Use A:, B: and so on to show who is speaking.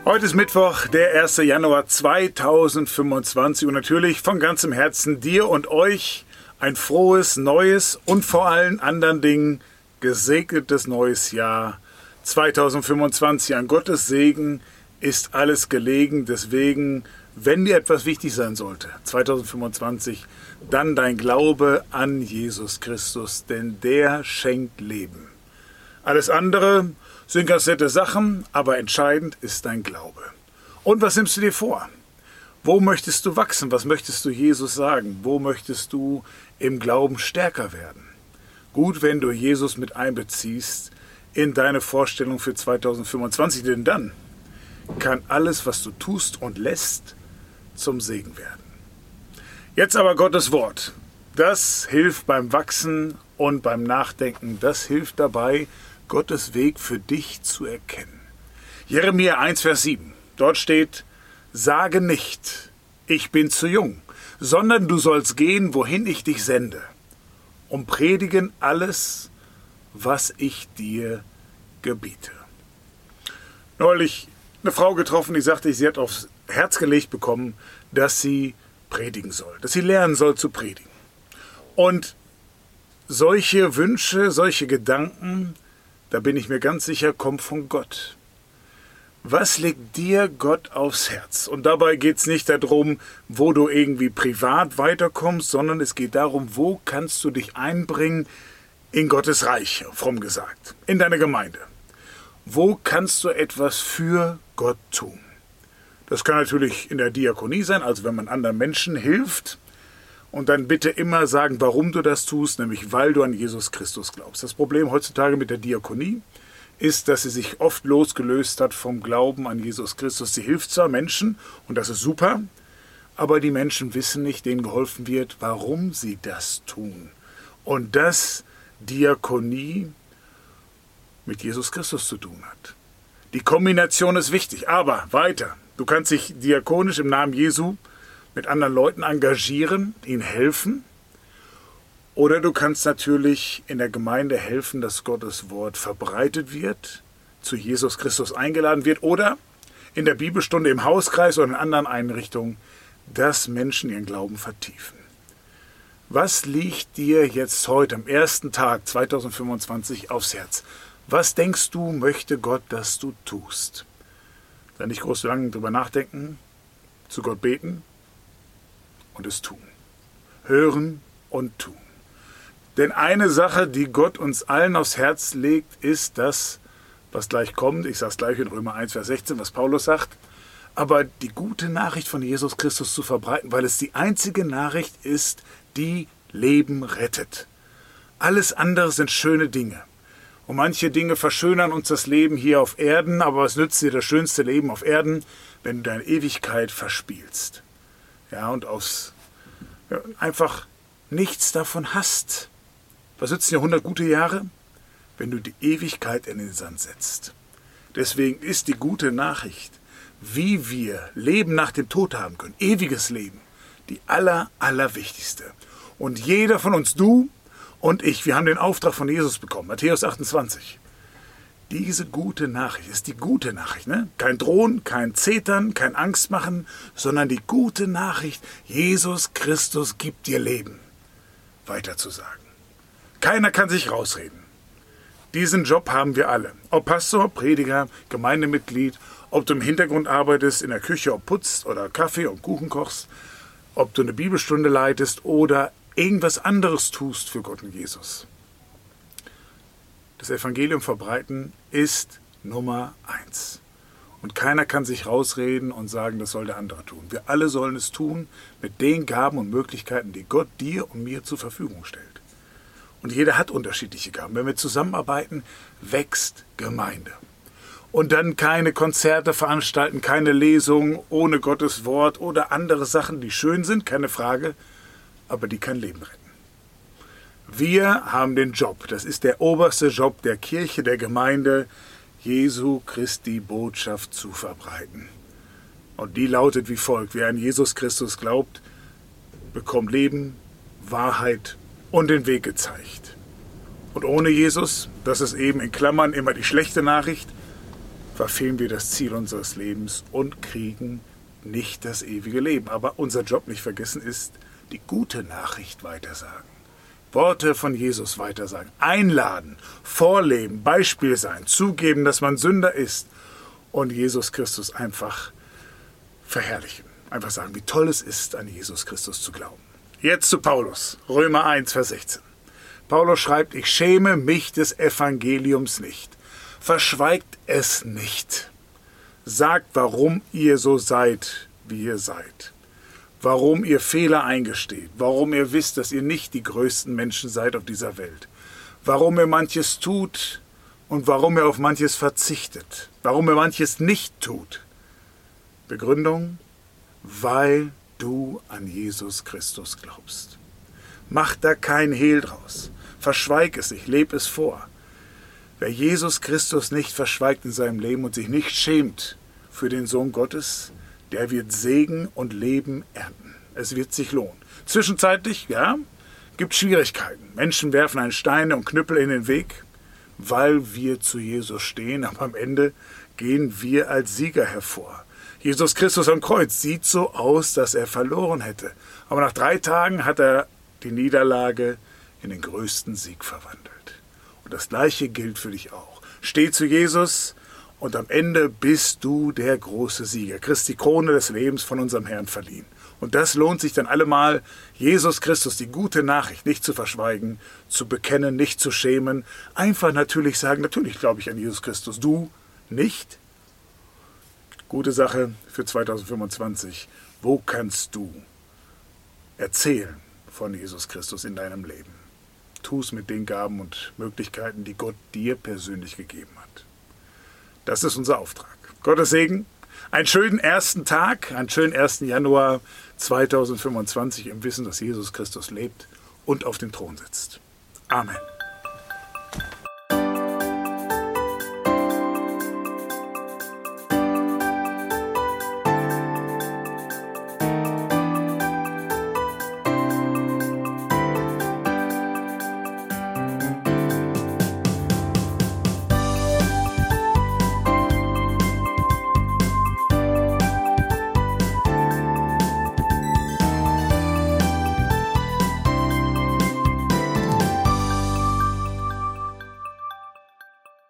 A: Heute ist Mittwoch, der 1. Januar 2025 und natürlich von ganzem Herzen dir und euch ein frohes, neues und vor allen anderen Dingen gesegnetes neues Jahr 2025. An Gottes Segen ist alles gelegen, deswegen, wenn dir etwas wichtig sein sollte, 2025, dann dein Glaube an Jesus Christus, denn der schenkt Leben. Alles andere sind ganz nette Sachen, aber entscheidend ist dein Glaube. Und was nimmst du dir vor? Wo möchtest du wachsen? Was möchtest du Jesus sagen? Wo möchtest du im Glauben stärker werden? Gut, wenn du Jesus mit einbeziehst in deine Vorstellung für 2025, denn dann kann alles, was du tust und lässt, zum Segen werden. Jetzt aber Gottes Wort. Das hilft beim Wachsen und beim Nachdenken. Das hilft dabei, Gottes Weg für dich zu erkennen. Jeremia 1, Vers 7. Dort steht: Sage nicht, ich bin zu jung, sondern du sollst gehen, wohin ich dich sende, und predigen alles, was ich dir gebiete. Neulich eine Frau getroffen, die sagte, sie hat aufs Herz gelegt bekommen, dass sie predigen soll, dass sie lernen soll zu predigen. Und solche Wünsche, solche Gedanken, da bin ich mir ganz sicher, kommt von Gott. Was legt dir Gott aufs Herz? Und dabei geht es nicht darum, wo du irgendwie privat weiterkommst, sondern es geht darum, wo kannst du dich einbringen in Gottes Reich, fromm gesagt, in deine Gemeinde. Wo kannst du etwas für Gott tun? Das kann natürlich in der Diakonie sein, also wenn man anderen Menschen hilft. Und dann bitte immer sagen, warum du das tust, nämlich weil du an Jesus Christus glaubst. Das Problem heutzutage mit der Diakonie ist, dass sie sich oft losgelöst hat vom Glauben an Jesus Christus. Sie hilft zwar Menschen, und das ist super, aber die Menschen wissen nicht, denen geholfen wird, warum sie das tun. Und dass Diakonie mit Jesus Christus zu tun hat. Die Kombination ist wichtig, aber weiter. Du kannst dich diakonisch im Namen Jesu mit anderen Leuten engagieren, ihnen helfen. Oder du kannst natürlich in der Gemeinde helfen, dass Gottes Wort verbreitet wird, zu Jesus Christus eingeladen wird. Oder in der Bibelstunde im Hauskreis oder in anderen Einrichtungen, dass Menschen ihren Glauben vertiefen. Was liegt dir jetzt heute, am ersten Tag 2025, aufs Herz? Was denkst du, möchte Gott, dass du tust? Dann nicht groß lange drüber nachdenken, zu Gott beten und es tun. Hören und tun. Denn eine Sache, die Gott uns allen aufs Herz legt, ist das, was gleich kommt. Ich sage es gleich in Römer 1, Vers 16, was Paulus sagt. Aber die gute Nachricht von Jesus Christus zu verbreiten, weil es die einzige Nachricht ist, die Leben rettet. Alles andere sind schöne Dinge. Und manche Dinge verschönern uns das Leben hier auf Erden, aber was nützt dir das schönste Leben auf Erden, wenn du deine Ewigkeit verspielst? Ja, und einfach nichts davon hast. Was nützen dir 100 gute Jahre, wenn du die Ewigkeit in den Sand setzt? Deswegen ist die gute Nachricht, wie wir Leben nach dem Tod haben können, ewiges Leben, die allerwichtigste. Und jeder von uns, du und ich, wir haben den Auftrag von Jesus bekommen, Matthäus 28. Diese gute Nachricht ist die gute Nachricht. Ne? Kein Drohen, kein Zetern, kein Angstmachen, sondern die gute Nachricht, Jesus Christus gibt dir Leben, weiterzusagen. Keiner kann sich rausreden. Diesen Job haben wir alle. Ob Pastor, Prediger, Gemeindemitglied, ob du im Hintergrund arbeitest, in der Küche, ob putzt oder Kaffee und Kuchen kochst, ob du eine Bibelstunde leitest oder irgendwas anderes tust für Gott und Jesus. Das Evangelium verbreiten ist Nummer 1. Und keiner kann sich rausreden und sagen, das soll der andere tun. Wir alle sollen es tun mit den Gaben und Möglichkeiten, die Gott dir und mir zur Verfügung stellt. Und jeder hat unterschiedliche Gaben. Wenn wir zusammenarbeiten, wächst Gemeinde. Und dann keine Konzerte veranstalten, keine Lesungen ohne Gottes Wort oder andere Sachen, die schön sind, keine Frage, aber die kein Leben retten. Wir haben den Job, das ist der oberste Job der Kirche, der Gemeinde, Jesu Christi Botschaft zu verbreiten. Und die lautet wie folgt: Wer an Jesus Christus glaubt, bekommt Leben, Wahrheit und den Weg gezeigt. Und ohne Jesus, das ist eben in Klammern immer die schlechte Nachricht, verfehlen wir das Ziel unseres Lebens und kriegen nicht das ewige Leben. Aber unser Job, nicht vergessen, ist, die gute Nachricht weitersagen. Worte von Jesus weitersagen, einladen, vorleben, Beispiel sein, zugeben, dass man Sünder ist und Jesus Christus einfach verherrlichen. Einfach sagen, wie toll es ist, an Jesus Christus zu glauben. Jetzt zu Paulus, Römer 1, Vers 16. Paulus schreibt, ich schäme mich des Evangeliums nicht. Verschweigt es nicht. Sagt, warum ihr so seid, wie ihr seid. Warum ihr Fehler eingesteht. Warum ihr wisst, dass ihr nicht die größten Menschen seid auf dieser Welt. Warum ihr manches tut und warum ihr auf manches verzichtet. Warum ihr manches nicht tut. Begründung, weil du an Jesus Christus glaubst. Mach da kein Hehl draus. Verschweig es nicht, leb es vor. Wer Jesus Christus nicht verschweigt in seinem Leben und sich nicht schämt für den Sohn Gottes, der wird Segen und Leben ernten. Es wird sich lohnen. Zwischenzeitlich, ja, gibt Schwierigkeiten. Menschen werfen einen Stein und Knüppel in den Weg, weil wir zu Jesus stehen, aber am Ende gehen wir als Sieger hervor. Jesus Christus am Kreuz sieht so aus, dass er verloren hätte. Aber nach 3 Tagen hat er die Niederlage in den größten Sieg verwandelt. Und das Gleiche gilt für dich auch. Steh zu Jesus und am Ende bist du der große Sieger. Kriegst die Krone des Lebens von unserem Herrn verliehen. Und das lohnt sich dann allemal, Jesus Christus, die gute Nachricht nicht zu verschweigen, zu bekennen, nicht zu schämen. Einfach natürlich sagen, natürlich glaube ich an Jesus Christus. Du nicht? Gute Sache für 2025. Wo kannst du erzählen von Jesus Christus in deinem Leben? Tu es mit den Gaben und Möglichkeiten, die Gott dir persönlich gegeben hat. Das ist unser Auftrag. Gottes Segen, einen schönen ersten Tag, einen schönen 1. Januar 2025 im Wissen, dass Jesus Christus lebt und auf dem Thron sitzt. Amen.